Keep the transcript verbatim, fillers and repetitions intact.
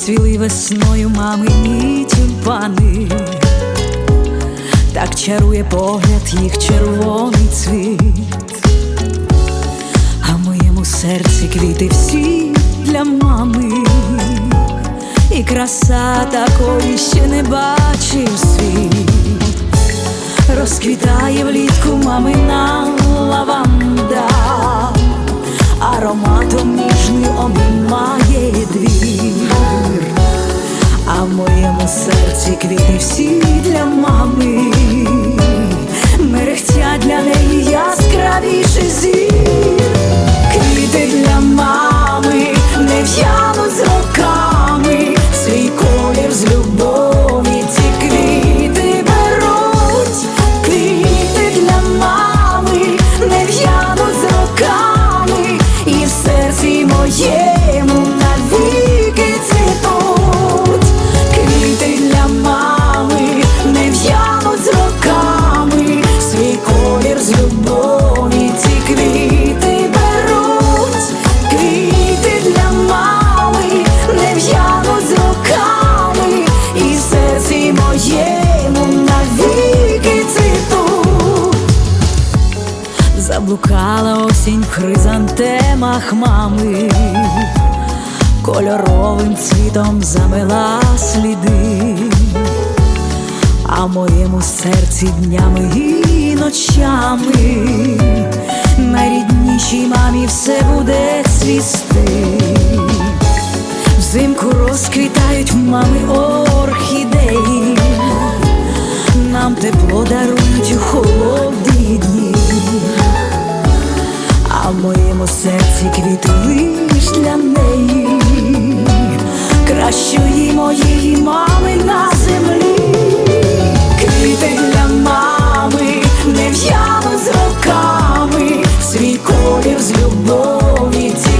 розцвіли весною мамині тюльпани, так чарує погляд їх червоний цвіт, а в моєму серці квіти всі для мами, і краса такої ще не бачив світ. Розквітає влітку мамина лаванда, ароматом ніжний обіймає двір, а в моєму серці квіти всі для мами, мерехтять для неї яскравіший зір. Квіти для мами не в'януть з роками, свій колір з любові ці квіти беруть. Квіти для мами не в'януть з роками, і в серці моєму навіки цвітуть. Квіти для мами не в'януть з роками, свій колір з любові ці квіти беруть. Квіти для мами не в'януть з роками, і в серці моєму навіки цвітуть. Заблукала осінь в хризантемах мами, кольоровим цвітом замила сліди, а в моєму серці днями і ночами найріднішій мамі все буде цвісти. Взимку розквітають в мами орхідеї, нам тепло дарують у холодні дні, а в моєму серці квіти лиш для неї, кращої моєї мами на землі. Квіти для мами не в'януть з роками, свій колір з любові ці